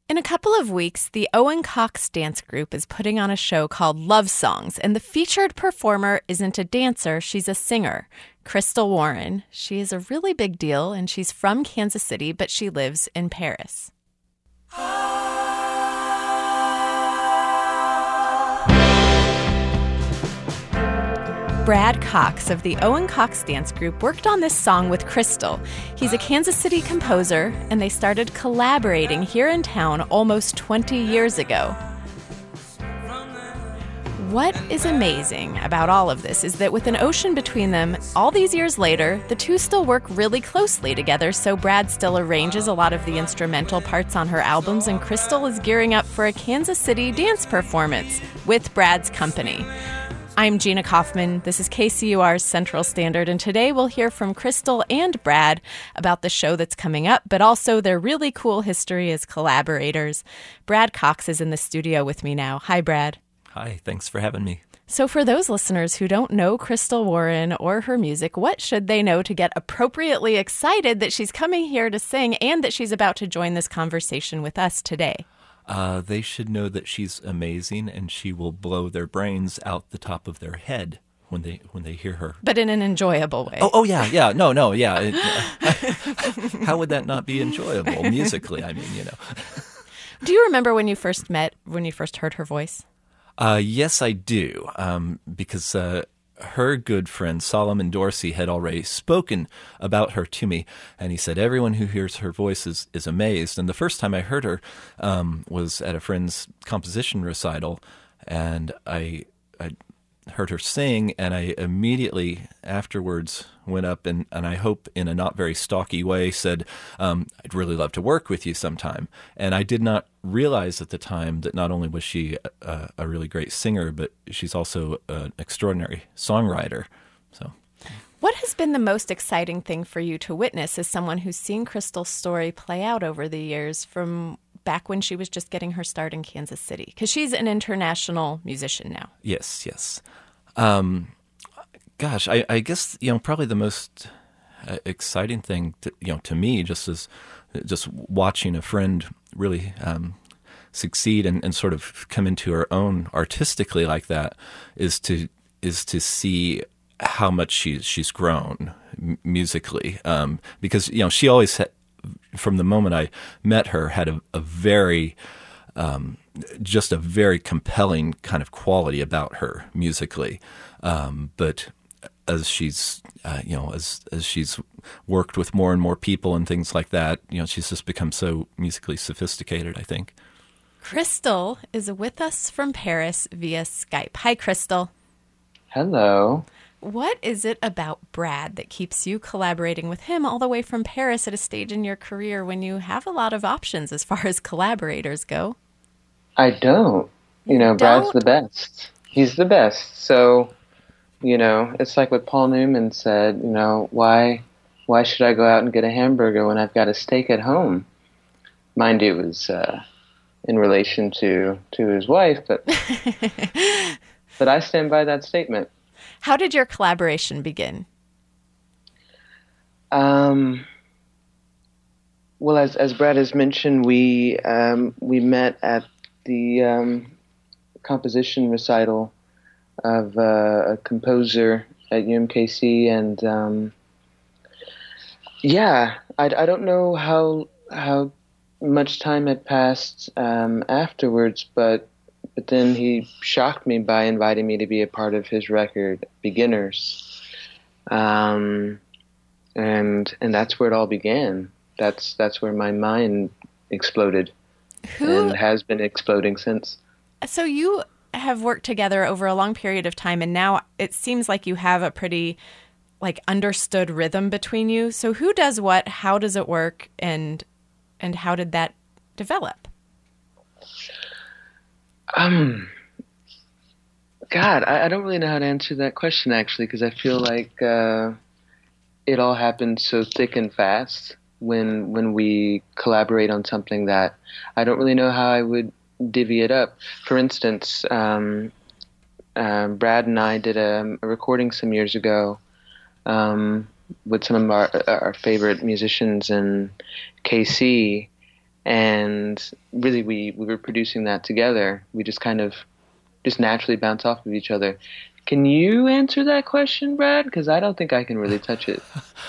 In a couple of weeks, the Owen Cox Dance Group is putting on a show called Love Songs, and the featured performer isn't a dancer, she's a singer, Crystal Warren. She is a really big deal, and she's from Kansas City, but she lives in Paris. Brad Cox of the Owen Cox Dance Group worked on this song with Crystal. He's a Kansas City composer, and they started collaborating here in town almost 20 years ago. What is amazing about all of this is that with an ocean between them, all these years later, the two still work really closely together, so Brad still arranges a lot of the instrumental parts on her albums, and Crystal is gearing up for a Kansas City dance performance with Brad's company. I'm Gina Kaufman. This is KCUR's Central Standard, and today we'll hear from Crystal and Brad about the show that's coming up, but also their really cool history as collaborators. Brad Cox is in the studio with me now. Hi, Brad. Hi, thanks for having me. So for those listeners who don't know Crystal Warren or her music, what should they know to get appropriately excited that she's coming here to sing and that she's about to join this conversation with us today? They should know that she's amazing, and she will blow their brains out the top of their head when they hear her. But in an enjoyable way. Yeah. No, yeah. How would that not be enjoyable musically? I mean, Do you remember when you first heard her voice? Yes, I do, because her good friend Solomon Dorsey had already spoken about her to me, and he said everyone who hears her voice is amazed. And the first time I heard her was at a friend's composition recital, and I heard her sing, and I immediately afterwards went up and I hope in a not very stalky way said, I'd really love to work with you sometime. And I did not realize at the time that not only was she a really great singer, but she's also an extraordinary songwriter. So, what has been the most exciting thing for you to witness as someone who's seen Crystal's story play out over the years from back when she was just getting her start in Kansas City? Because she's an international musician now. Yes. Gosh, I guess, probably the most exciting thing to me just watching a friend really succeed and sort of come into her own artistically like that is to see how much she's grown musically, because she always had, from the moment I met her, had a very just a very compelling kind of quality about her musically, but as she's as she's worked with more and more people and things like that, she's just become so musically sophisticated, I think. Crystal is with us from Paris via Skype. Hi, Crystal. Hello. What is it about Brad that keeps you collaborating with him all the way from Paris at a stage in your career when you have a lot of options as far as collaborators go? I don't. Brad's the best. He's the best. So, it's like what Paul Newman said, why should I go out and get a hamburger when I've got a steak at home? Mind you, it was in relation to his wife, but but I stand by that statement. How did your collaboration begin? Well, as Brad has mentioned, we met at the composition recital of a composer at UMKC, and I don't know how much time had passed afterwards, but then he shocked me by inviting me to be a part of his record, Beginners, and that's where it all began. That's where my mind exploded, and has been exploding since. So you have worked together over a long period of time, and now it seems like you have a pretty understood rhythm between you. So who does what? How does it work? And how did that develop? God, I don't really know how to answer that question, actually, because I feel like it all happened so thick and fast when we collaborate on something that I don't really know how I would divvy it up. For instance, Brad and I did a recording some years ago with some of our favorite musicians in KC, and really we were producing that together. We just kind of just naturally bounce off of each other. Can you answer that question, Brad? Because I don't think I can really touch it.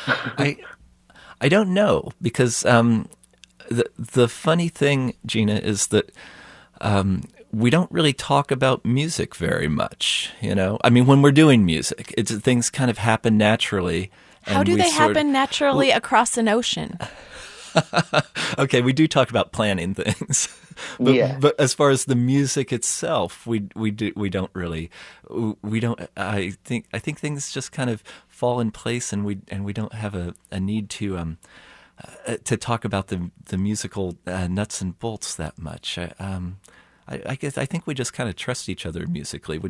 I don't know, because the funny thing, Gina, is that we don't really talk about music very much. I mean, when we're doing music, things kind of happen naturally. How do they happen naturally across an ocean? Okay, we do talk about planning things, but as far as the music itself, we don't really. I think things just kind of fall in place, and we don't have a need to talk about the musical nuts and bolts that much. I think we just kind of trust each other musically,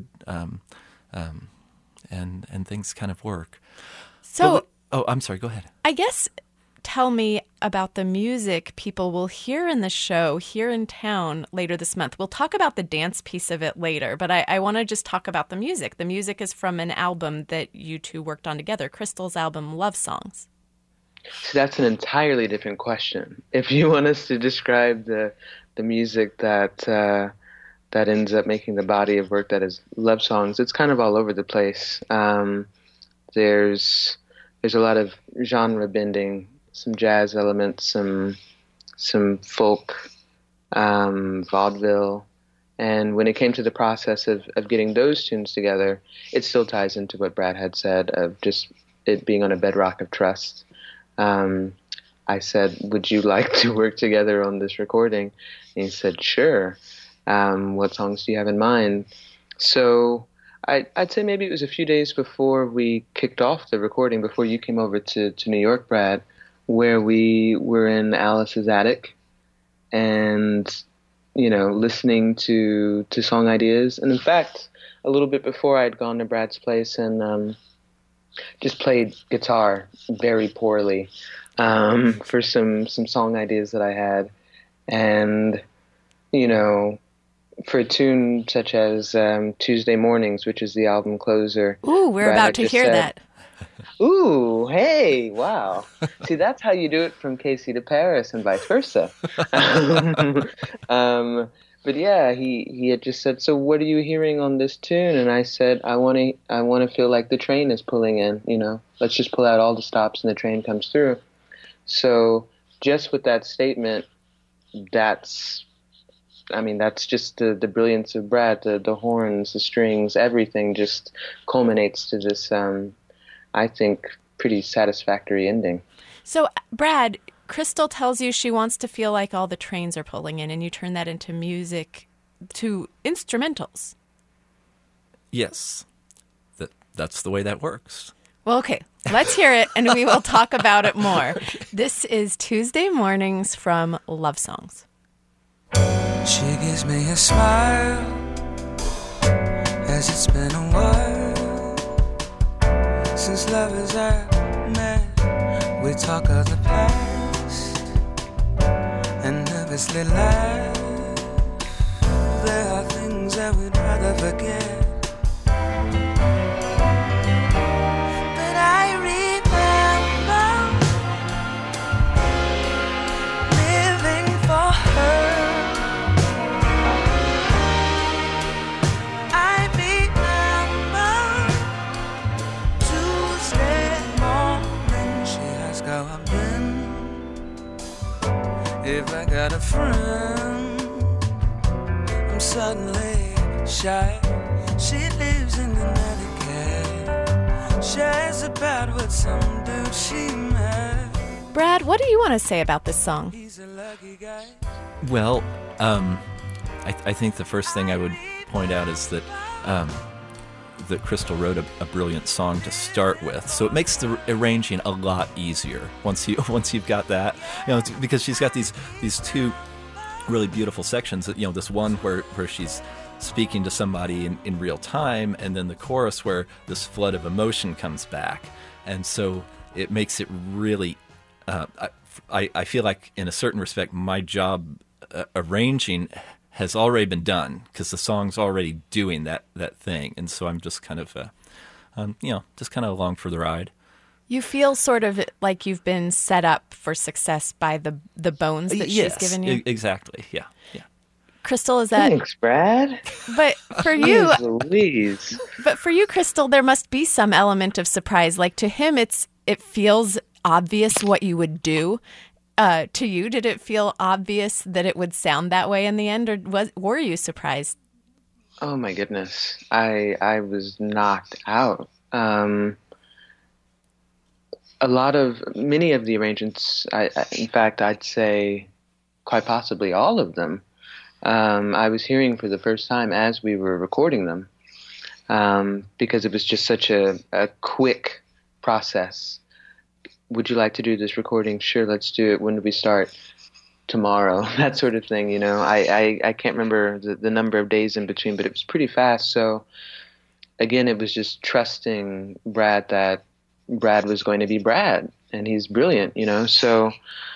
and things kind of work. So, I'm sorry. Go ahead. I guess. Tell me about the music people will hear in the show here in town later this month. We'll talk about the dance piece of it later, but I want to just talk about the music. The music is from an album that you two worked on together, Crystal's album, Love Songs. So that's an entirely different question. If you want us to describe the music that ends up making the body of work that is Love Songs, it's kind of all over the place. There's a lot of genre bending, some jazz elements, some folk, vaudeville. And when it came to the process of getting those tunes together, it still ties into what Brad had said of just it being on a bedrock of trust. I said, would you like to work together on this recording? And he said, sure. What songs do you have in mind? So I'd say maybe it was a few days before we kicked off the recording, before you came over to New York, Brad, where we were in Alice's attic and, listening to song ideas. And in fact, a little bit before I'd gone to Brad's place and just played guitar very poorly for some song ideas that I had. And, for a tune such as Tuesday Mornings, which is the album closer. Ooh, we're about to hear that. Ooh, hey, wow. See, that's how you do it from KC to Paris and vice versa. But yeah, he had just said, so what are you hearing on this tune? And I said, I want to feel like the train is pulling in, let's just pull out all the stops and the train comes through. So just with that statement, that's just the brilliance of Brad, the horns, the strings, everything just culminates to this, I think, pretty satisfactory ending. So, Brad, Crystal tells you she wants to feel like all the trains are pulling in, and you turn that into music, to instrumentals. Yes, that's the way that works. Well, okay, let's hear it, and we will talk about it more. Okay. This is Tuesday Mornings from Love Songs. She gives me a smile as it's been a while since lovers have met. We talk of the past and nervously laugh. There are things that we'd rather forget. But I remember living for her. If I got a friend, I'm suddenly shy. She lives in Connecticut. Shares about what some dude she met. Brad, what do you want to say about this song? He's a lucky guy. Well, I think the first thing I would point out is that that Crystal wrote a brilliant song to start with, so it makes the arranging a lot easier once you've got that, because she's got these two really beautiful sections. This one where she's speaking to somebody in real time, and then the chorus where this flood of emotion comes back, and so it makes it really. I feel like in a certain respect, my job arranging has already been done because the song's already doing that thing, and so I'm just kind of, just kind of along for the ride. You feel sort of like you've been set up for success by the bones that she's given you? Exactly. Yeah. Crystal, is that... Thanks, Brad. But for you... Jeez Louise. But for you, Crystal, there must be some element of surprise. Like, to him, it feels obvious what you would do. To you, did it feel obvious that it would sound that way in the end, or were you surprised? Oh my goodness. I was knocked out. Many of the arrangements, in fact, I'd say quite possibly all of them, I was hearing for the first time as we were recording them, because it was just such a quick process. Would you like to do this recording? Sure, let's do it. When do we start? Tomorrow. That sort of thing, you know. I can't remember the number of days in between, but it was pretty fast. So, again, it was just trusting Brad that Brad was going to be Brad, and he's brilliant, you know. So,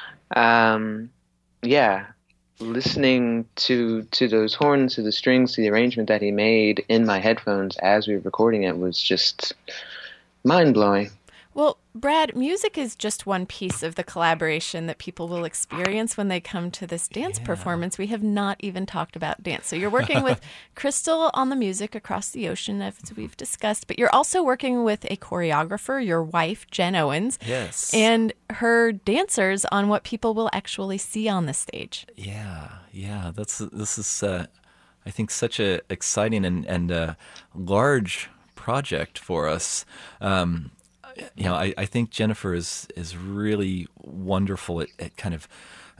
listening to those horns, to the strings, to the arrangement that he made in my headphones as we were recording it was just mind-blowing. Well, Brad, music is just one piece of the collaboration that people will experience when they come to this dance performance. We have not even talked about dance. So you're working with Crystal on the music across the ocean, as we've discussed, but you're also working with a choreographer, your wife, Jen Owens. Yes. And her dancers on what people will actually see on the stage. Yeah. This is, I think, such a exciting and large project for us. You know, I think Jennifer is really wonderful at kind of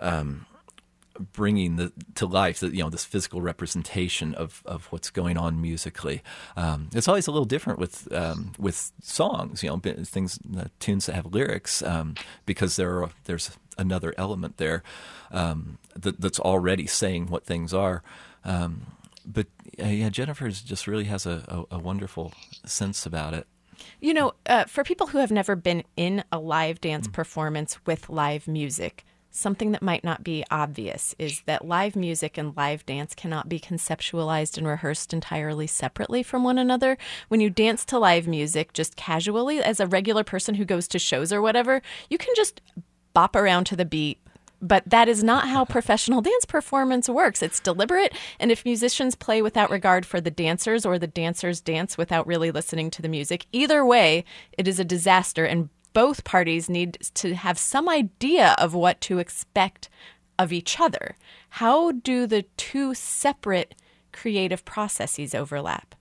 bringing to life this physical representation of what's going on musically. It's always a little different with songs, you know, tunes that have lyrics, because there's another element there that's already saying what things are. But Jennifer just really has a wonderful sense about it. You know, for people who have never been in a live dance performance with live music, something that might not be obvious is that live music and live dance cannot be conceptualized and rehearsed entirely separately from one another. When you dance to live music just casually, as a regular person who goes to shows or whatever, you can just bop around to the beat. But that is not how professional dance performance works. It's deliberate, and if musicians play without regard for the dancers or the dancers dance without really listening to the music, either way, it is a disaster, and both parties need to have some idea of what to expect of each other. How do the two separate creative processes overlap?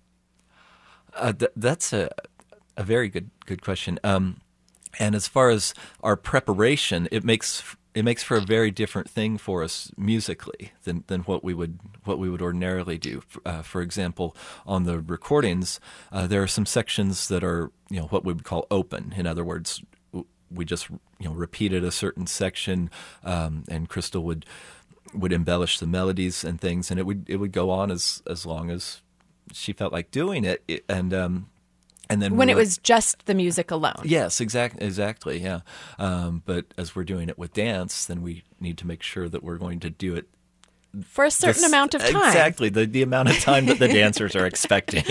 That's a very good question. And as far as our preparation, it makes for a very different thing for us musically than what we would ordinarily do. For example, on the recordings, there are some sections that are what we would call open. In other words, we just repeated a certain section, and Crystal would embellish the melodies and things, and it would go on as long as she felt like doing it. And then when it was just the music alone. Yes, exactly, yeah. But as we're doing it with dance, then we need to make sure that we're going to do it for a certain amount of time. Exactly, the amount of time that the dancers are expecting.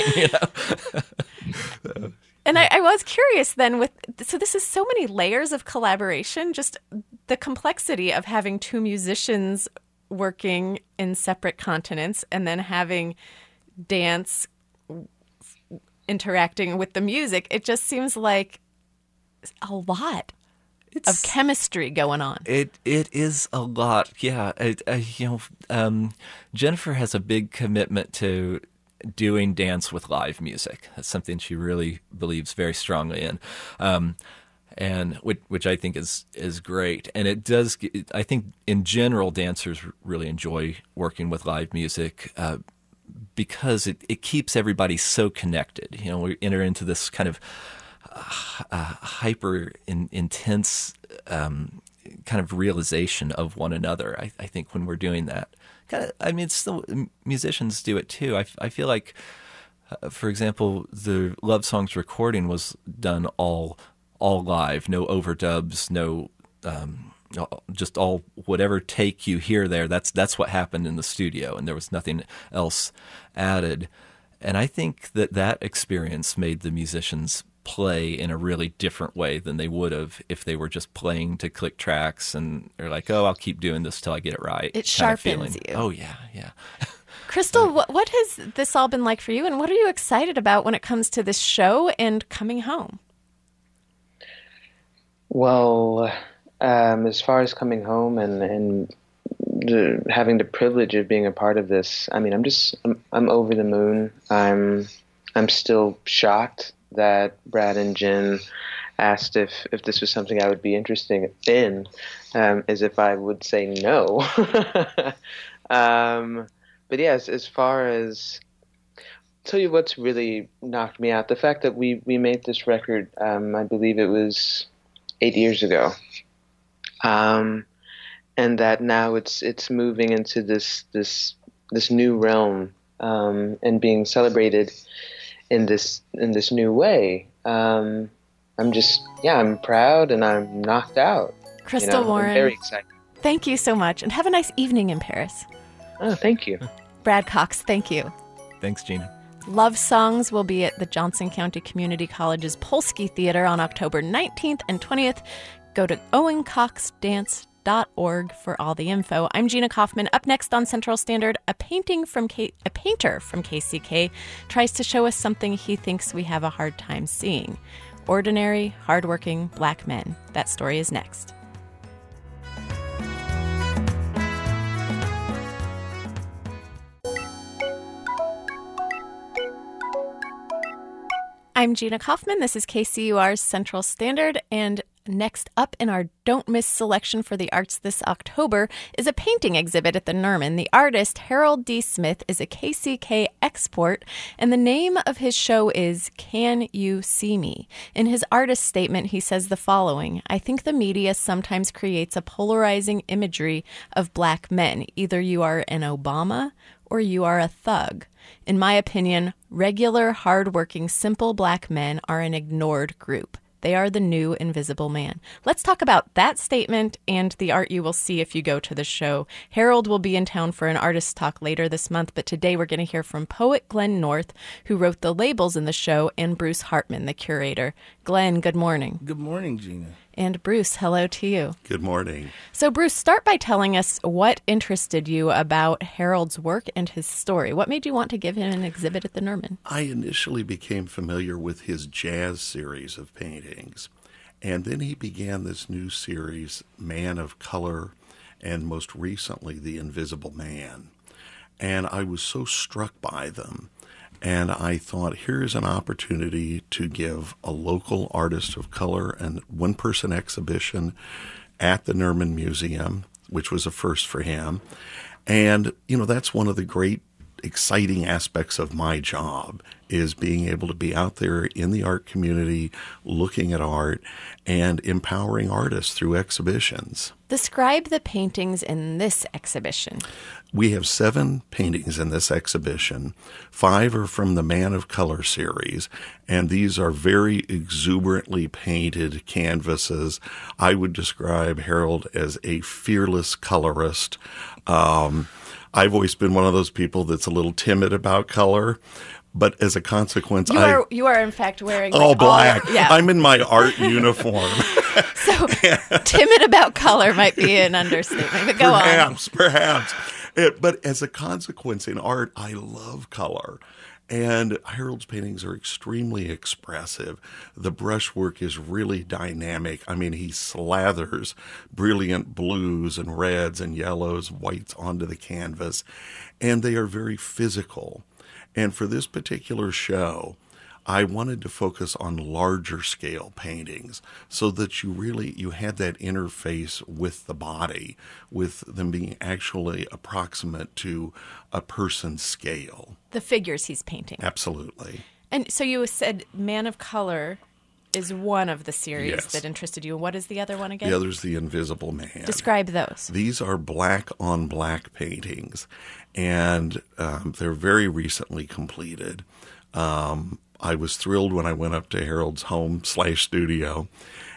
And I was curious then, so this is so many layers of collaboration, just the complexity of having two musicians working in separate continents and then having dance interacting with the music. It just seems like a lot of chemistry going on. It is a lot, yeah. Jennifer has a big commitment to doing dance with live music. That's something she really believes very strongly in, and which I think is great. And it does. I think in general, dancers really enjoy working with live music. Because it keeps everybody so connected. We enter into this kind of hyper intense kind of realization of one another. I think when we're doing that, it's still musicians do it too. I feel like, for example, the Love Songs recording was done all live, no overdubs, no. Just all whatever take you hear there, that's what happened in the studio, and there was nothing else added. And I think that experience made the musicians play in a really different way than they would have if they were just playing to click tracks and they're like, oh, I'll keep doing this till I get it right. It sharpens you. Oh, yeah, yeah. Crystal, what has this all been like for you, and what are you excited about when it comes to this show and coming home? Well, as far as coming home and having the privilege of being a part of this, I mean, I'm over the moon. I'm still shocked that Brad and Jen asked if this was something I would be interested in, as if I would say no. But yes, as far as, I'll tell you what's really knocked me out, the fact that we made this record, I believe it was 8 years ago, and that now it's moving into this new realm, and being celebrated in this new way. I'm proud and I'm knocked out. Crystal Warren, I'm very excited. Thank you so much, and have a nice evening in Paris. Oh, thank you. Brad Cox, thank you. Thanks, Gina. Love Songs will be at the Johnson County Community College's Polsky Theater on October 19th and 20th. Go to owencoxdance.org for all the info. I'm Gina Kaufman. Up next on Central Standard, a painter from KCK tries to show us something he thinks we have a hard time seeing. Ordinary, hardworking Black men. That story is next. I'm Gina Kaufman. This is KCUR's Central Standard, and next up in our Don't Miss selection for the arts this October is a painting exhibit at the Nerman. The artist, Harold D. Smith, is a KCK export, and the name of his show is Can You See Me? In his artist statement, he says the following: I think the media sometimes creates a polarizing imagery of Black men. Either you are an Obama or you are a thug. In my opinion, regular, hardworking, simple Black men are an ignored group. They are the new invisible man. Let's talk about that statement and the art you will see if you go to the show. Harold will be in town for an artist talk later this month, but today we're going to hear from poet Glenn North, who wrote the labels in the show, and Bruce Hartman, the curator. Glenn, good morning. Good morning, Gina. And Bruce, hello to you. Good morning. So Bruce, start by telling us what interested you about Harold's work and his story. What made you want to give him an exhibit at the Nerman? I initially became familiar with his jazz series of paintings, and then he began this new series, Man of Color, and most recently, The Invisible Man. And I was so struck by them. And I thought, here's an opportunity to give a local artist of color and one-person exhibition at the Nerman Museum, which was a first for him. And, that's one of the great exciting aspects of my job, is being able to be out there in the art community, looking at art and empowering artists through exhibitions. Describe the paintings in this exhibition. We have 7 paintings in this exhibition. 5 are from the Man of Color series, and these are very exuberantly painted canvases. I would describe Harold as a fearless colorist. I've always been one of those people that's a little timid about color, but as a consequence, you are in fact wearing all black. Yeah. I'm in my art uniform. So timid about color might be an understatement, but go on. Perhaps. But as a consequence in art, I love color. And Harold's paintings are extremely expressive. The brushwork is really dynamic. I mean, he slathers brilliant blues and reds and yellows, whites onto the canvas, and they are very physical. And for this particular show, I wanted to focus on larger scale paintings so that you had that interface with the body, with them being actually approximate to a person's scale. The figures he's painting. Absolutely. And so you said Man of Color is one of the series Yes. that interested you. What is the other one again? The other's The Invisible Man. Describe those. These are black on black paintings, and they're very recently completed. I was thrilled when I went up to Harold's home/studio,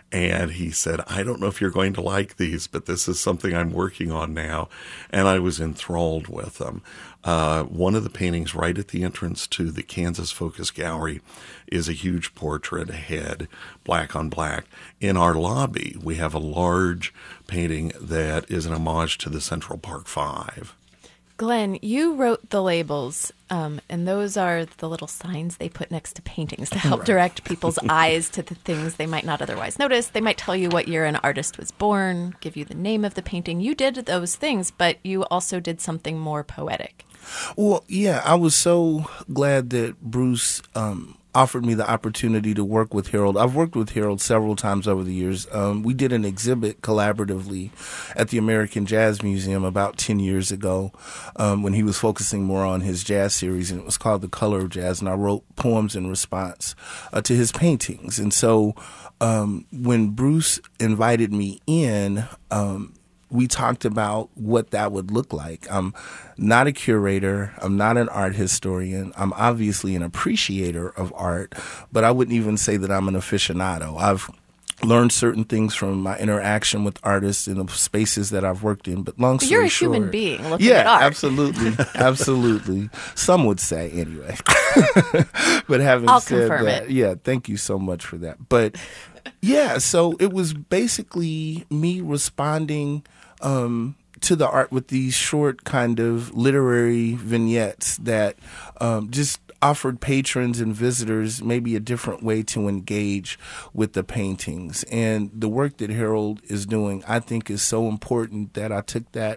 And he said, I don't know if you're going to like these, but this is something I'm working on now. And I was enthralled with them. One of the paintings right at the entrance to the Kansas Focus Gallery is a huge portrait, a head, black on black. In our lobby, we have a large painting that is an homage to the Central Park Five. Glenn, you wrote the labels, and those are the little signs they put next to paintings to help direct people's eyes to the things they might not otherwise notice. They might tell you what year an artist was born, give you the name of the painting. You did those things, but you also did something more poetic. Well, yeah, I was so glad that Bruce offered me the opportunity to work with Harold. I've worked with Harold several times over the years. We did an exhibit collaboratively at the American Jazz Museum about 10 years ago when he was focusing more on his jazz series, and it was called The Color of Jazz, and I wrote poems in response to his paintings. And so when Bruce invited me in, we talked about what that would look like. I'm not a curator. I'm not an art historian. I'm obviously an appreciator of art, but I wouldn't even say that I'm an aficionado. I've learned certain things from my interaction with artists in the spaces that I've worked in. But long story You're a short, human being looking at art. Yeah, absolutely. Absolutely. Some would say anyway. But having I'll said confirm that, it. yeah, thank you so much for that. But yeah, so it was basically me responding to the art with these short kind of literary vignettes that just offered patrons and visitors maybe a different way to engage with the paintings. And the work that Harold is doing, I think, is so important that I took that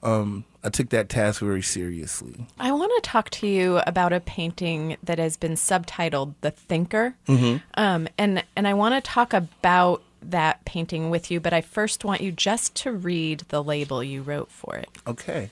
task very seriously. I want to talk to you about a painting that has been subtitled The Thinker. Mm-hmm. And I want to talk about that painting with you, but I first want you just to read the label you wrote for it. Okay.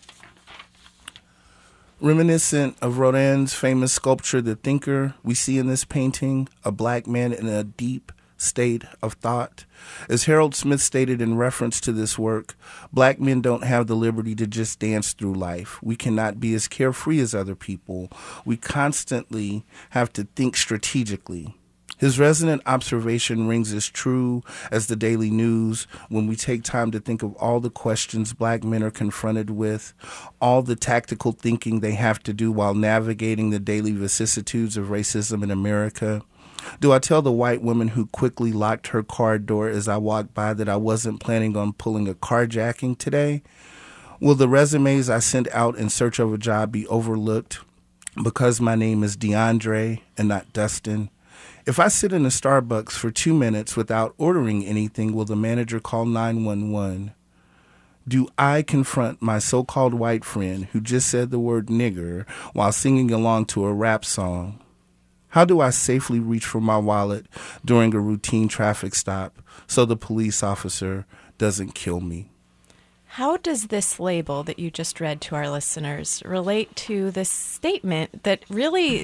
Reminiscent of Rodin's famous sculpture, The Thinker, we see in this painting a black man in a deep state of thought. As Harold Smith stated in reference to this work, black men don't have the liberty to just dance through life. We cannot be as carefree as other people. We constantly have to think strategically. His resonant observation rings as true as the daily news when we take time to think of all the questions black men are confronted with, all the tactical thinking they have to do while navigating the daily vicissitudes of racism in America. Do I tell the white woman who quickly locked her car door as I walked by that I wasn't planning on pulling a carjacking today? Will the resumes I sent out in search of a job be overlooked because my name is DeAndre and not Dustin? If I sit in a Starbucks for 2 minutes without ordering anything, will the manager call 911? Do I confront my so-called white friend who just said the word nigger while singing along to a rap song? How do I safely reach for my wallet during a routine traffic stop so the police officer doesn't kill me? How does this label that you just read to our listeners relate to this statement that really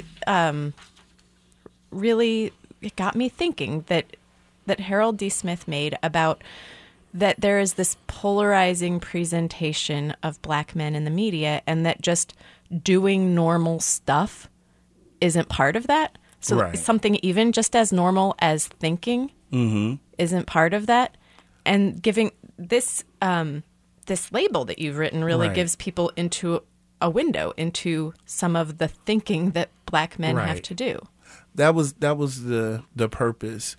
it got me thinking that Harold D. Smith made about that there is this polarizing presentation of black men in the media, and that just doing normal stuff isn't part of that? So right. Something even just as normal as thinking isn't part of that? And giving this this label that you've written really right. gives people into a window into some of the thinking that black men right. have to do. That was the purpose.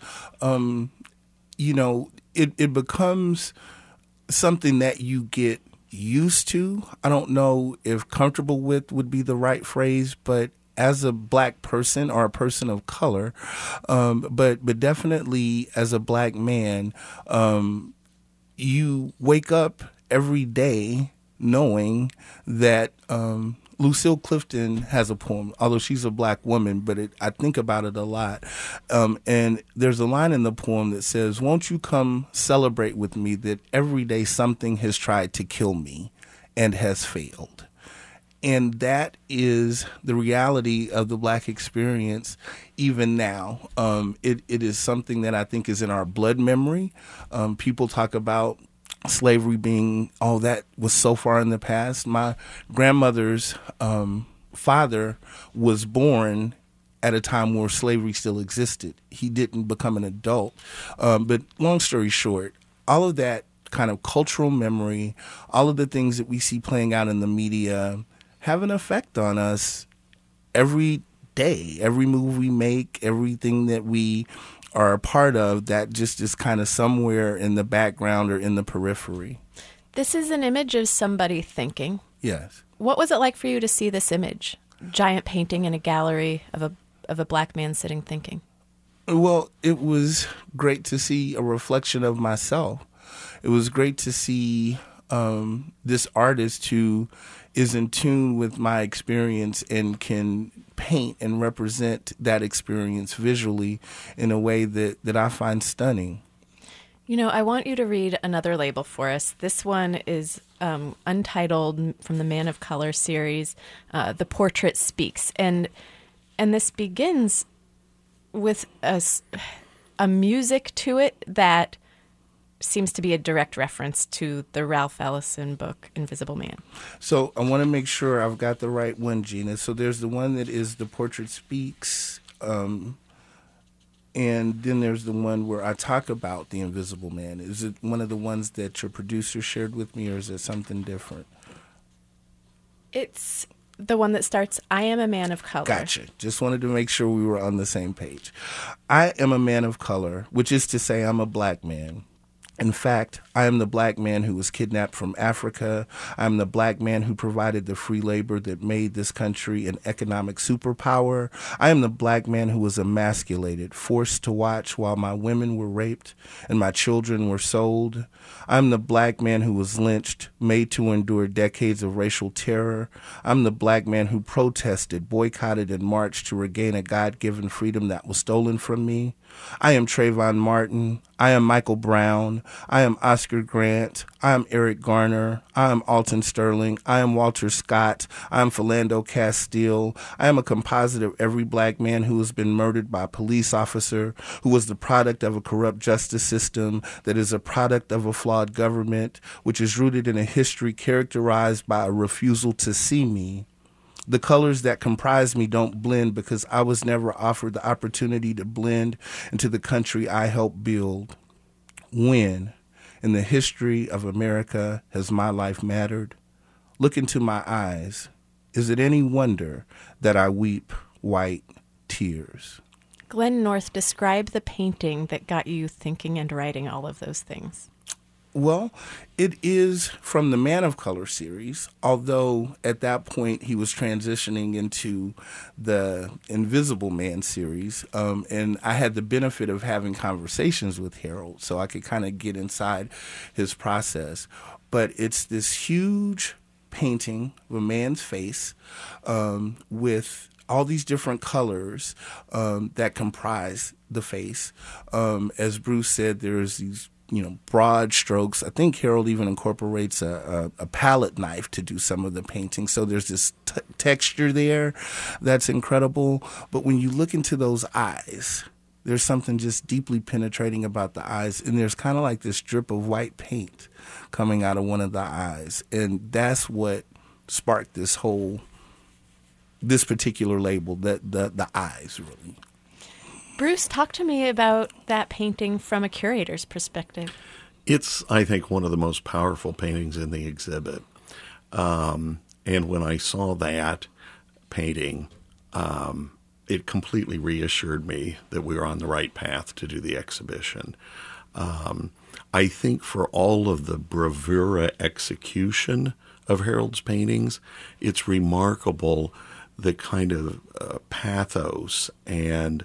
It becomes something that you get used to. I don't know if comfortable with would be the right phrase, but as a black person or a person of color, but definitely as a black man, you wake up every day knowing that Lucille Clifton has a poem, although she's a black woman, but I think about it a lot. And there's a line in the poem that says, "Won't you come celebrate with me that every day something has tried to kill me and has failed?" And that is the reality of the black experience even now. It is something that I think is in our blood memory. People talk about slavery being, oh, that was so far in the past. My grandmother's father was born at a time where slavery still existed. He didn't become an adult. But long story short, all of that kind of cultural memory, all of the things that we see playing out in the media have an effect on us every day. Every move we make, everything that we are a part of, that just is kind of somewhere in the background or in the periphery. This is an image of somebody thinking. Yes. What was it like for you to see this image? Giant painting in a gallery of a black man sitting thinking. Well, it was great to see a reflection of myself. It was great to see this artist who is in tune with my experience and can paint and represent that experience visually in a way that I find stunning. You know, I want you to read another label for us. This one is untitled, from the Man of Color series, The Portrait Speaks. And this begins with a music to it that seems to be a direct reference to the Ralph Ellison book, Invisible Man. So I want to make sure I've got the right one, Gina. So there's the one that is The Portrait Speaks, and then there's the one where I talk about the Invisible Man. Is it one of the ones that your producer shared with me, or is it something different? It's the one that starts, I am a man of color. Gotcha. Just wanted to make sure we were on the same page. I am a man of color, which is to say I'm a black man. In fact, I am the black man who was kidnapped from Africa. I am the black man who provided the free labor that made this country an economic superpower. I am the black man who was emasculated, forced to watch while my women were raped and my children were sold. I am the black man who was lynched, made to endure decades of racial terror. I'm the black man who protested, boycotted, and marched to regain a God-given freedom that was stolen from me. I am Trayvon Martin. I am Michael Brown. I am Oscar Grant. I am Eric Garner. I am Alton Sterling. I am Walter Scott. I am Philando Castile. I am a composite of every black man who has been murdered by a police officer, who was the product of a corrupt justice system that is a product of a flawed government, which is rooted in a history characterized by a refusal to see me. The colors that comprise me don't blend because I was never offered the opportunity to blend into the country I helped build. When, in the history of America, has my life mattered? Look into my eyes. Is it any wonder that I weep white tears? Glenn North, describe the painting that got you thinking and writing all of those things. Well, it is from the Man of Color series, although at that point he was transitioning into the Invisible Man series. And I had the benefit of having conversations with Harold, so I could kind of get inside his process. But it's this huge painting of a man's face with all these different colors that comprise the face. As Bruce said, there's these broad strokes. I think Harold even incorporates a palette knife to do some of the painting. So there's this texture there that's incredible. But when you look into those eyes, there's something just deeply penetrating about the eyes. And there's kind of like this drip of white paint coming out of one of the eyes. And that's what sparked this particular label, the eyes, really. Bruce, talk to me about that painting from a curator's perspective. It's, I think, one of the most powerful paintings in the exhibit. And when I saw that painting, it completely reassured me that we were on the right path to do the exhibition. I think for all of the bravura execution of Harold's paintings, it's remarkable the kind of pathos and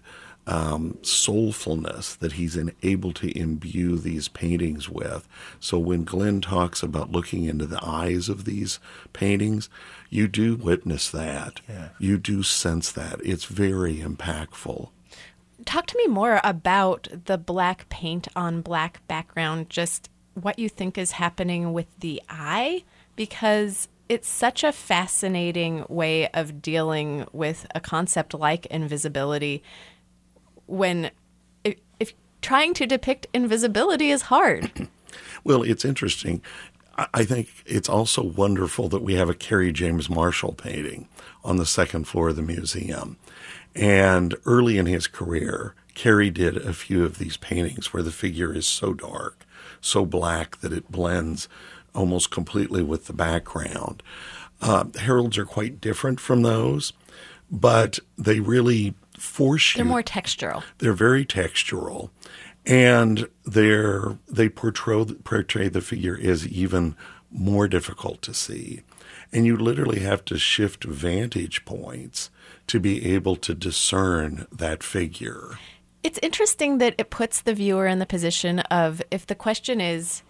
soulfulness that he's able to imbue these paintings with. So when Glenn talks about looking into the eyes of these paintings, you do witness that. Yeah. You do sense that. It's very impactful. Talk to me more about the black paint on black background, just what you think is happening with the eye, because it's such a fascinating way of dealing with a concept like invisibility when if trying to depict invisibility is hard. Well, it's interesting. I think it's also wonderful that we have a Kerry James Marshall painting on the second floor of the museum. And early in his career, Kerry did a few of these paintings where the figure is so dark, so black that it blends almost completely with the background. Harold's are quite different from those, but they really force you. They're more textural. They're very textural. And they portray the figure as even more difficult to see. And you literally have to shift vantage points to be able to discern that figure. It's interesting that it puts the viewer in the position of, if the question is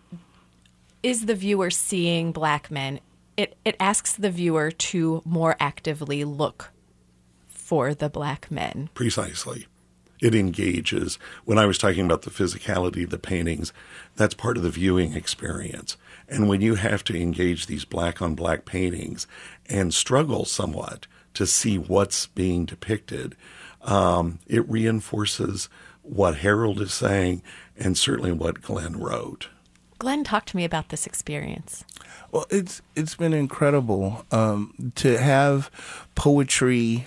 the viewer seeing black men, it asks the viewer to more actively look for the black men. Precisely. It engages. When I was talking about the physicality of the paintings, that's part of the viewing experience. And when you have to engage these black-on-black paintings and struggle somewhat to see what's being depicted, it reinforces what Harold is saying and certainly what Glenn wrote. Glenn, talk to me about this experience. Well, it's been incredible to have poetry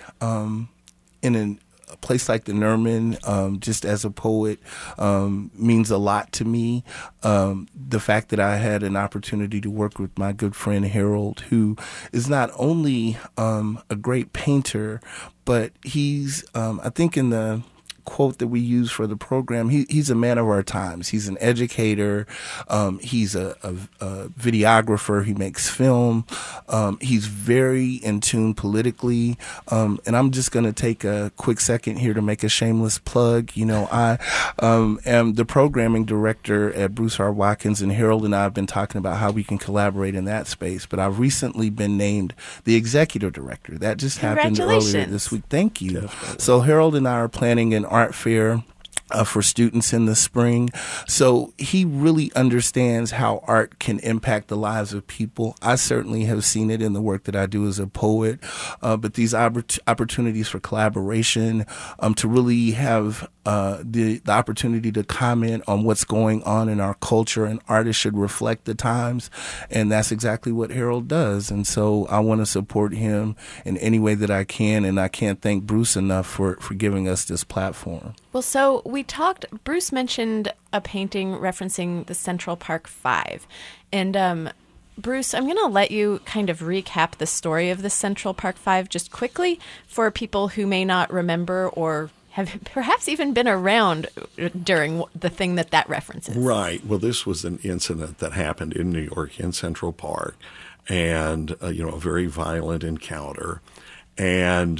in a place like the Nerman, just as a poet, means a lot to me. The fact that I had an opportunity to work with my good friend Harold, who is not only a great painter, but he's, I think in the quote that we use for the program, he's a man of our times. He's an educator. He's a videographer. He makes film. He's very in tune politically. And I'm just going to take a quick second here to make a shameless plug. You know, I am the programming director at Bruce R. Watkins, and Harold and I have been talking about how we can collaborate in that space. But I've recently been named the executive director. That just happened earlier this week. Thank you. Definitely. So Harold and I are planning an art fair for students in the spring. So he really understands how art can impact the lives of people. I certainly have seen it in the work that I do as a poet, but these opportunities for collaboration, to really have the opportunity to comment on what's going on in our culture, and artists should reflect the times, and that's exactly what Harold does. And so I want to support him in any way that I can, and I can't thank Bruce enough for giving us this platform. Well, so Bruce mentioned a painting referencing the Central Park Five. And Bruce, I'm going to let you kind of recap the story of the Central Park Five just quickly for people who may not remember or have perhaps even been around during the thing that references. Right. Well, this was an incident that happened in New York in Central Park, and, a very violent encounter. And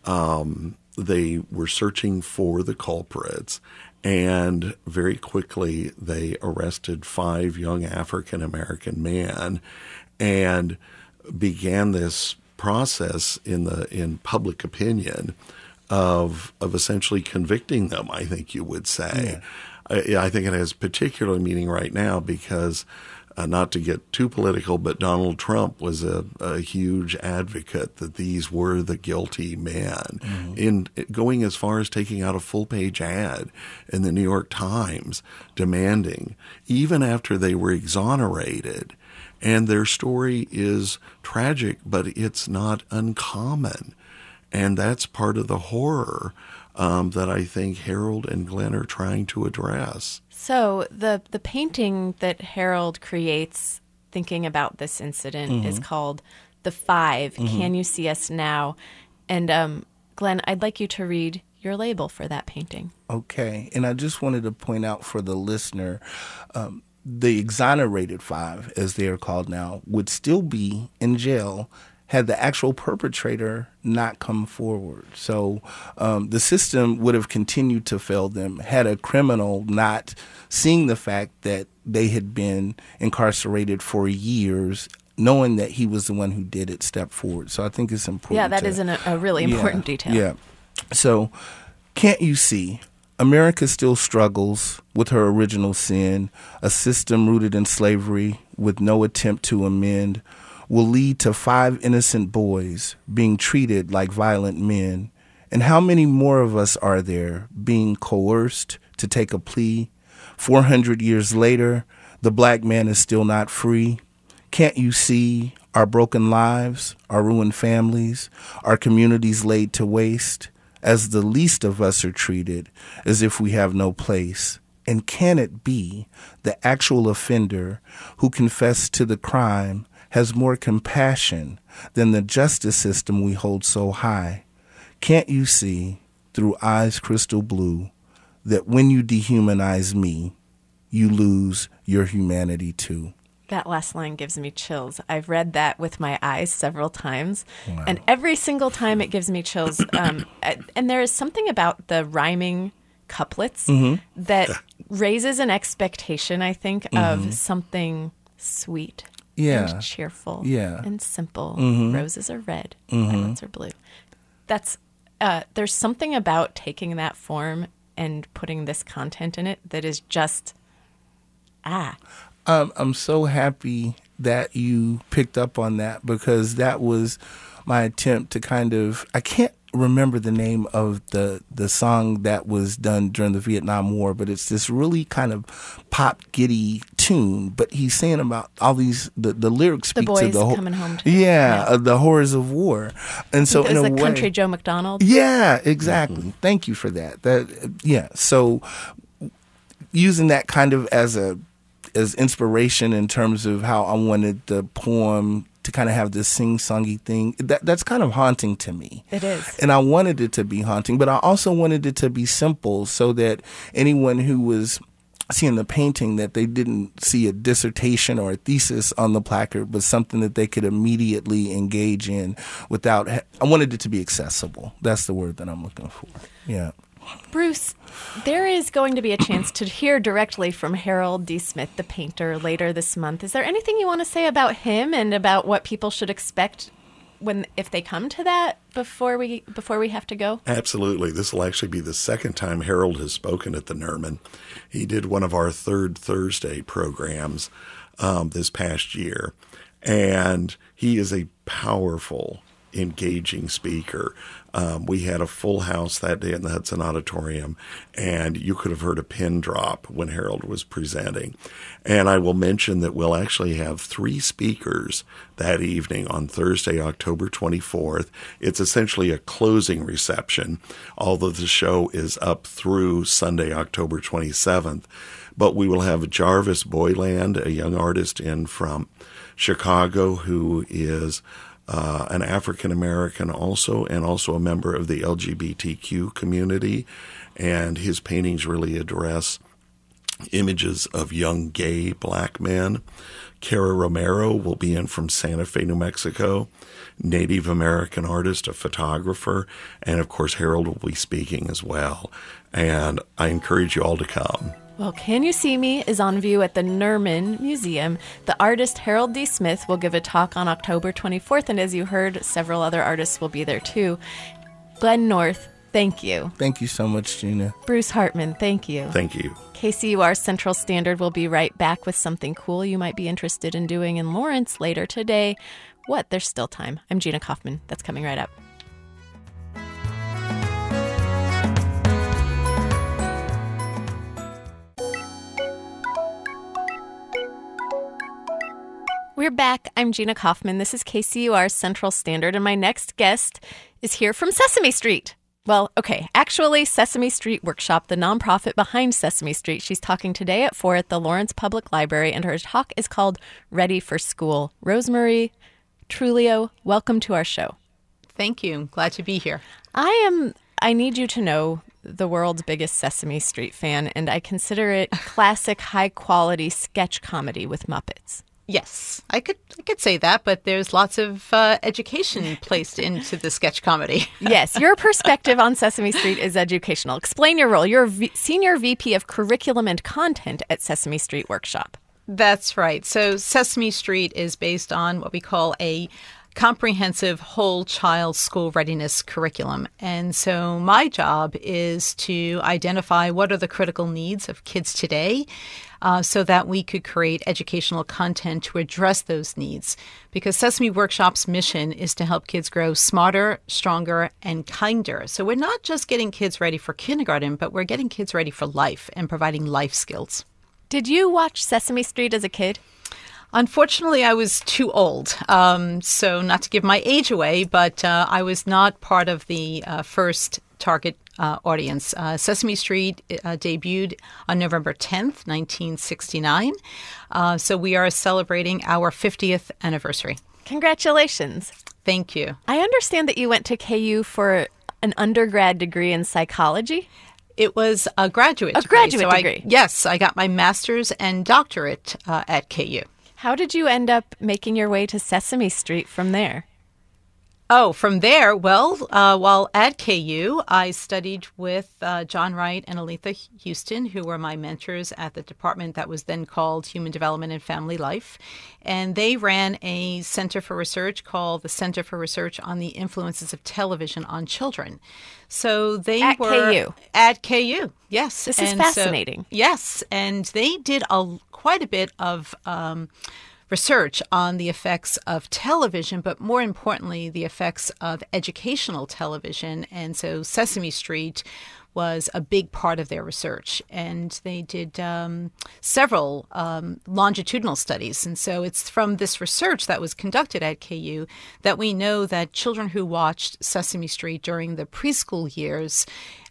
they were searching for the culprits, and very quickly they arrested 5 young African-American men and began this process in public opinion of essentially convicting them, I think you would say. Yeah. I think it has particular meaning right now because, not to get too political, but Donald Trump was a huge advocate that these were the guilty men, in going as far as taking out a full-page ad in the New York Times demanding, even after they were exonerated. And their story is tragic, but it's not uncommon. And that's part of the horror that I think Harold and Glenn are trying to address. So the painting that Harold creates thinking about this incident is called The Five, Can You See Us Now? And Glenn, I'd like you to read your label for that painting. Okay. And I just wanted to point out for the listener, the exonerated 5, as they are called now, would still be in jail had the actual perpetrator not come forward. So the system would have continued to fail them had a criminal not seeing the fact that they had been incarcerated for years, knowing that he was the one who did it, step forward. So I think it's important. Yeah, that is a really important detail. Yeah. So can't you see? America still struggles with her original sin, a system rooted in slavery with no attempt to amend, will lead to 5 innocent boys being treated like violent men. And how many more of us are there being coerced to take a plea? 400 years later, The black man is still not free. Can't you see our broken lives, our ruined families, our communities laid to waste, as the least of us are treated as if we have no place? And can it be the actual offender who confessed to the crime has more compassion than the justice system we hold so high? Can't you see, through eyes crystal blue, that when you dehumanize me, you lose your humanity too? That last line gives me chills. I've read that with my eyes several times, Wow. and every single time it gives me chills. And there is something about the rhyming couplets that raises an expectation, I think, of something sweet and cheerful and simple. Roses are red, violets are blue. That's there's something about taking that form and putting this content in it that is just I'm so happy that you picked up on that, because that was my attempt to kind of, I can't remember the name of the song that was done during the Vietnam War, but it's this really kind of pop giddy tune, but he's saying about all these, the lyrics speak the boys to the coming home to the horrors of war. And so in a the way, country Joe McDonald. yeah, exactly. Thank you for that. So using that kind of as inspiration in terms of how I wanted the poem to kind of have this sing-songy thing, that's kind of haunting to me. It is. And I wanted it to be haunting, but I also wanted it to be simple so that anyone who was seeing the painting, that they didn't see a dissertation or a thesis on the placard, but something that they could immediately engage in without, I wanted it to be accessible. That's the word that I'm looking for. Yeah. Bruce, there is going to be a chance to hear directly from Harold D. Smith, the painter, later this month. Is there anything you want to say about him and about what people should expect if they come to that before we have to go? Absolutely. This will actually be the second time Harold has spoken at the Nerman. He did one of our Third Thursday programs this past year, and he is a powerful, engaging speaker. We had a full house that day in the Hudson Auditorium, and you could have heard a pin drop when Harold was presenting. And I will mention that we'll actually have 3 speakers that evening on Thursday, October 24th. It's essentially a closing reception, although the show is up through Sunday, October 27th. But we will have Jarvis Boyland, a young artist from Chicago who is an African-American also, and also a member of the LGBTQ community. And his paintings really address images of young gay black men. Cara Romero will be in from Santa Fe, New Mexico, Native American artist, a photographer, and of course Harold will be speaking as well. And I encourage you all to come. Well, Can You See Me is on view at the Nerman Museum. The artist Harold D. Smith will give a talk on October 24th, and as you heard, several other artists will be there too. Glenn North, thank you. Thank you so much, Gina. Bruce Hartman, thank you. Thank you. KCUR Central Standard will be right back with something cool you might be interested in doing in Lawrence later today. What? There's still time. I'm Gina Kaufman. That's coming right up. We're back. I'm Gina Kaufman. This is KCUR Central Standard, and my next guest is here from Sesame Street. Well, okay, actually, Sesame Street Workshop, the nonprofit behind Sesame Street. She's talking today at 4 at the Lawrence Public Library, and her talk is called Ready for School. Rosemarie Truglio, welcome to our show. Thank you. Glad to be here. I need you to know, the world's biggest Sesame Street fan, and I consider it classic, high-quality sketch comedy with Muppets. Yes, I could say that, but there's lots of education placed into the sketch comedy. Yes, your perspective on Sesame Street is educational. Explain your role. You're Senior VP of Curriculum and Content at Sesame Street Workshop. That's right. So Sesame Street is based on what we call a comprehensive whole child school readiness curriculum. And so my job is to identify what are the critical needs of kids today, so that we could create educational content to address those needs. Because Sesame Workshop's mission is to help kids grow smarter, stronger, and kinder. So we're not just getting kids ready for kindergarten, but we're getting kids ready for life and providing life skills. Did you watch Sesame Street as a kid? Unfortunately, I was too old. So not to give my age away, but I was not part of the first target audience. Sesame Street debuted on November 10th, 1969. So we are celebrating our 50th anniversary. Congratulations. Thank you. I understand that you went to KU for an undergrad degree in psychology. It was a graduate degree. Graduate degree. Yes, I got my master's and doctorate at KU. How did you end up making your way to Sesame Street from there? Oh, from there, well, while at KU, I studied with John Wright and Aletha Houston, who were my mentors at the department that was then called Human Development and Family Life. And they ran a center for research called the Center for Research on the Influences of Television on Children. So they were KU. At KU, yes. This is fascinating. Yes, and they did quite a bit of research on the effects of television, but more importantly, the effects of educational television. And so Sesame Street was a big part of their research. And they did several longitudinal studies. And so it's from this research that was conducted at KU that we know that children who watched Sesame Street during the preschool years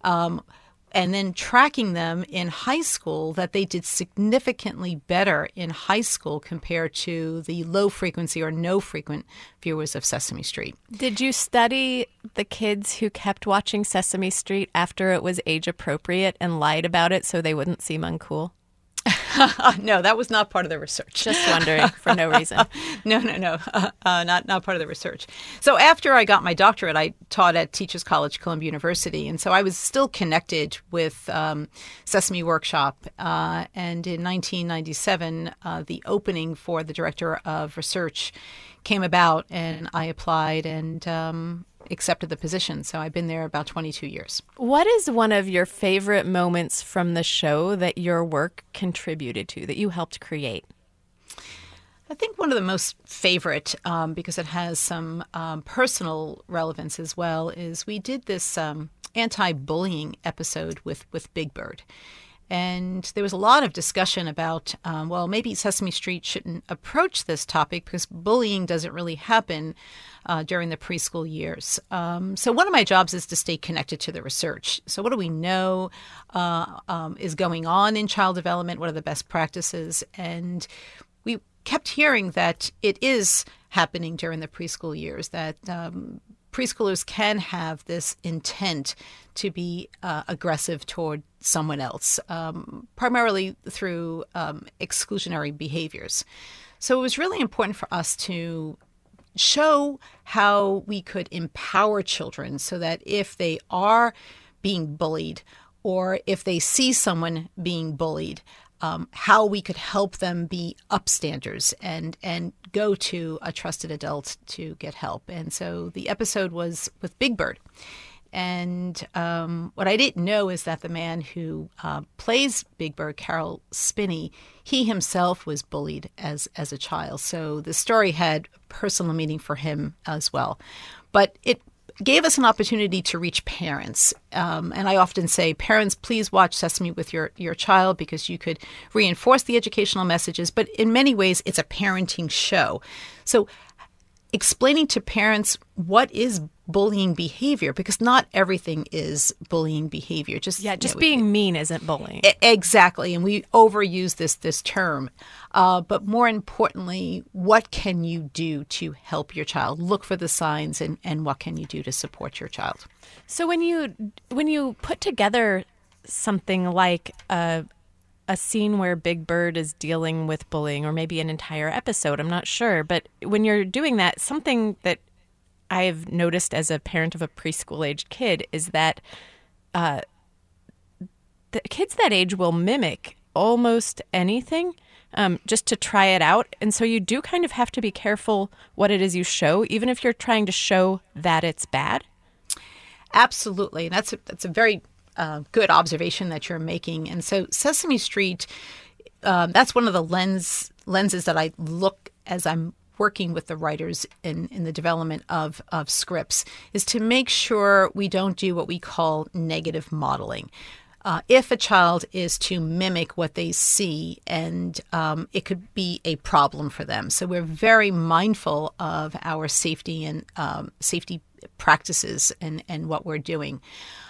and then tracking them in high school, that they did significantly better in high school compared to the low frequency or no frequent viewers of Sesame Street. Did you study the kids who kept watching Sesame Street after it was age appropriate and lied about it so they wouldn't seem uncool? No, that was not part of the research. Just wondering, for no reason. No, not part of the research. So after I got my doctorate, I taught at Teachers College, Columbia University, and so I was still connected with Sesame Workshop. And in 1997, the opening for the director of research came about, and I applied and accepted the position. So I've been there about 22 years. What is one of your favorite moments from the show that your work contributed to, that you helped create? I think one of the most favorite, because it has some personal relevance as well, is we did this anti-bullying episode with Big Bird. And there was a lot of discussion about, maybe Sesame Street shouldn't approach this topic because bullying doesn't really happen during the preschool years. So one of my jobs is to stay connected to the research. So what do we know is going on in child development? What are the best practices? And we kept hearing that it is happening during the preschool years, that preschoolers can have this intent to be aggressive toward someone else, primarily through exclusionary behaviors. So it was really important for us to show how we could empower children so that if they are being bullied or if they see someone being bullied, how we could help them be upstanders and go to a trusted adult to get help. And so the episode was with Big Bird. And what I didn't know is that the man who plays Big Bird, Carol Spinney, he himself was bullied as a child. So the story had personal meaning for him as well. But it gave us an opportunity to reach parents. And I often say, parents, please watch Sesame with your child because you could reinforce the educational messages. But in many ways, it's a parenting show. So explaining to parents what is bullying behavior, because not everything is bullying behavior. Just being mean isn't bullying. Exactly. And we overuse this term. But more importantly, what can you do to help your child? Look for the signs and what can you do to support your child? So when you put together something like a scene where Big Bird is dealing with bullying, or maybe an entire episode, I'm not sure, but when you're doing that, something that I've noticed as a parent of a preschool-aged kid is that the kids that age will mimic almost anything just to try it out. And so you do kind of have to be careful what it is you show, even if you're trying to show that it's bad. Absolutely. That's a very good observation that you're making. And so Sesame Street, that's one of the lenses that I look as I'm working with the writers in the development of scripts, is to make sure we don't do what we call negative modeling. if a child is to mimic what they see, and it could be a problem for them. So we're very mindful of our safety and safety practices and what we're doing.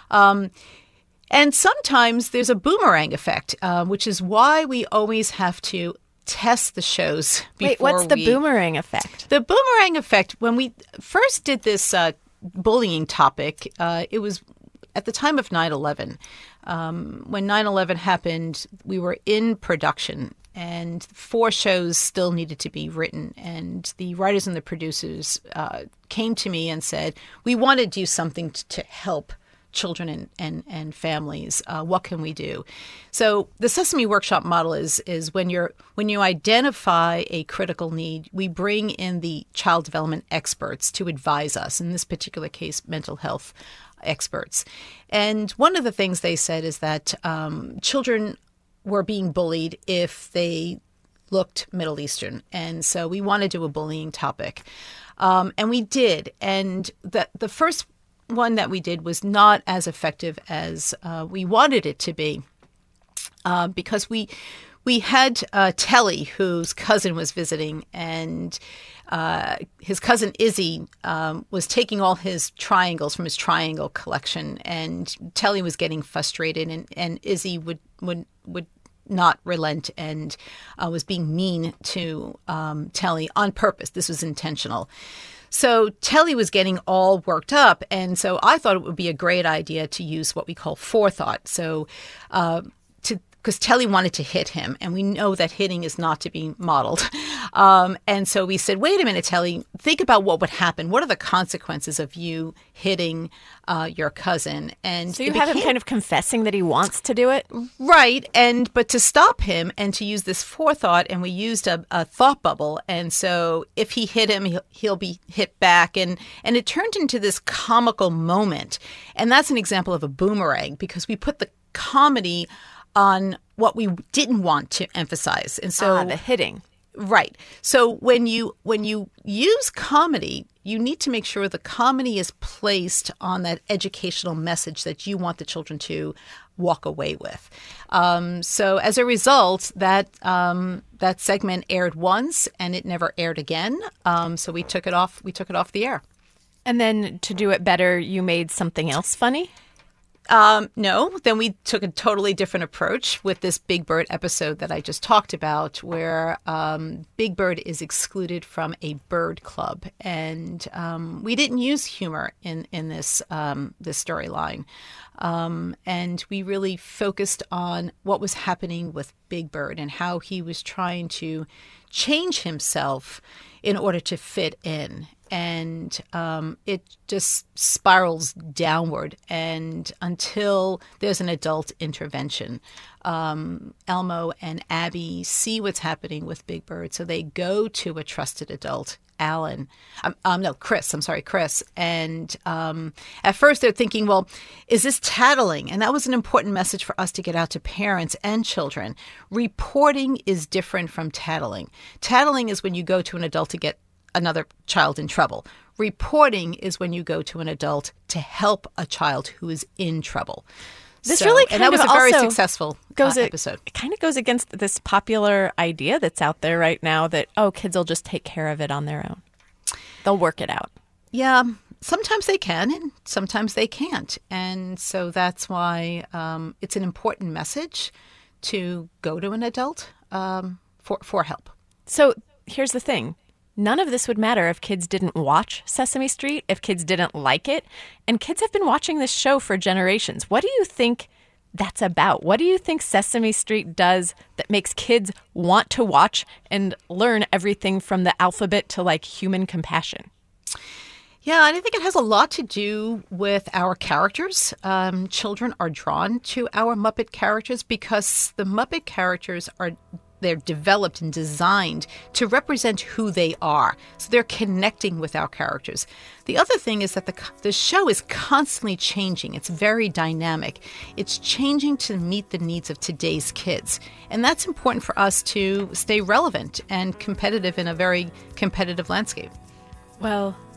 And sometimes there's a boomerang effect, which is why we always have to test the shows before. Wait, what's the boomerang effect? The boomerang effect, when we first did this bullying topic, it was at the time of 9/11. When 9/11 happened, we were in production, and 4 shows still needed to be written. And the writers and the producers came to me and said, we want to do something to help children and families. What can we do? So the Sesame Workshop model is when you identify a critical need, we bring in the child development experts to advise us. In this particular case, mental health experts. And one of the things they said is that children were being bullied if they looked Middle Eastern. And so we want to do a bullying topic. And we did. And the first one that we did was not as effective as we wanted it to be, because we had Telly, whose cousin was visiting, and his cousin Izzy was taking all his triangles from his triangle collection, and Telly was getting frustrated, and Izzy would not relent and was being mean to Telly on purpose. This was intentional. So Telly was getting all worked up, and so I thought it would be a great idea to use what we call forethought. So because Telly wanted to hit him, and we know that hitting is not to be modeled. And so we said, wait a minute, Telly, think about what would happen. What are the consequences of you hitting your cousin? And so you have him kind of confessing that he wants to do it? Right. But to stop him and to use this forethought, and we used a thought bubble. And so if he hit him, he'll be hit back. And it turned into this comical moment. And that's an example of a boomerang, because we put the comedy on what we didn't want to emphasize. And so the hitting. Right. So when you use comedy, you need to make sure the comedy is placed on that educational message that you want the children to walk away with. So as a result, that segment aired once and it never aired again. So we took it off the air. And then to do it better, you made something else funny? No, then we took a totally different approach with this Big Bird episode that I just talked about, where Big Bird is excluded from a bird club. And we didn't use humor in this storyline. And we really focused on what was happening with Big Bird and how he was trying to change himself in order to fit in. And it just spirals downward, and until there's an adult intervention. Elmo and Abby see what's happening with Big Bird, so they go to a trusted adult, Chris. And at first they're thinking, well, is this tattling? And that was an important message for us to get out to parents and children. Reporting is different from tattling. Tattling is when you go to an adult to get another child in trouble. Reporting is when you go to an adult to help a child who is in trouble. This really kind and that of was a very also successful episode. It kind of goes against this popular idea that's out there right now that, kids will just take care of it on their own. They'll work it out. Yeah, sometimes they can and sometimes they can't. And so that's why it's an important message to go to an adult for help. So here's the thing. None of this would matter if kids didn't watch Sesame Street, if kids didn't like it. And kids have been watching this show for generations. What do you think that's about? What do you think Sesame Street does that makes kids want to watch and learn everything from the alphabet to human compassion? Yeah, I think it has a lot to do with our characters. Children are drawn to our Muppet characters because the Muppet characters they're developed and designed to represent who they are. So they're connecting with our characters. The other thing is that the show is constantly changing. It's very dynamic. It's changing to meet the needs of today's kids. And that's important for us to stay relevant and competitive in a very competitive landscape. Well,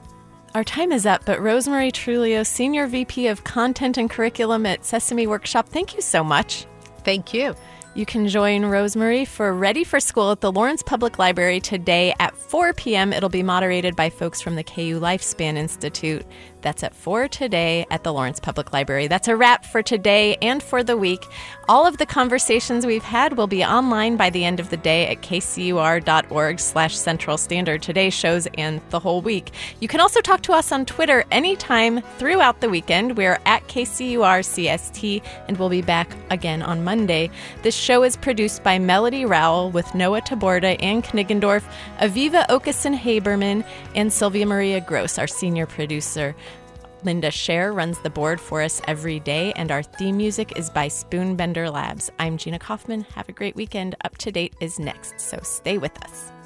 Our time is up, but Rosemary Trulio, Senior VP of Content and Curriculum at Sesame Workshop, thank you so much. Thank you. You can join Rosemary for Ready for School at the Lawrence Public Library today at 4 p.m. It'll be moderated by folks from the KU Lifespan Institute. That's at 4 today at the Lawrence Public Library. That's a wrap for today and for the week. All of the conversations we've had will be online by the end of the day at kcur.org/Central Standard. Today's shows and the whole week. You can also talk to us on Twitter anytime throughout the weekend. We're at KCURCST, and we'll be back again on Monday. This show is produced by Melody Rowell with Noah Taborda, Ann Kniggendorf, Aviva Okeson-Haberman, and Sylvia Maria Gross, our senior producer. Linda Scher runs the board for us every day, and our theme music is by Spoonbender Labs. I'm Gina Kaufman. Have a great weekend. Up to Date is next, so stay with us.